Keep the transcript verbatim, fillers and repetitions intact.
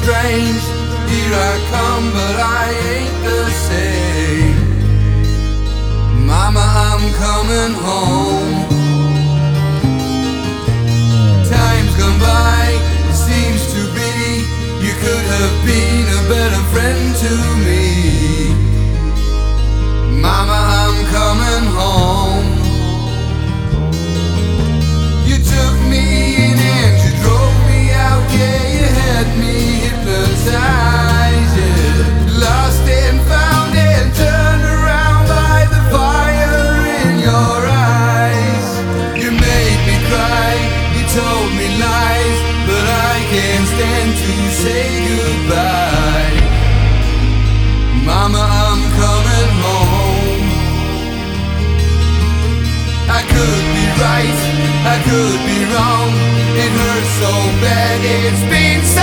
strange. Here I come, but I ain't the same. Mama, I'm coming home. Time's gone by, it seems to be you could have been a better friend to me. Mama, I'm coming home. You took me in and you drove me out, yeah, you had me hypnotized, yeah. Lost and found and turned around by the fire in your eyes. You made me cry, you told me lies, but I can't stand to say goodbye. Mama, I'm coming home. I could be right, I could be wrong. It hurts so bad, it's been so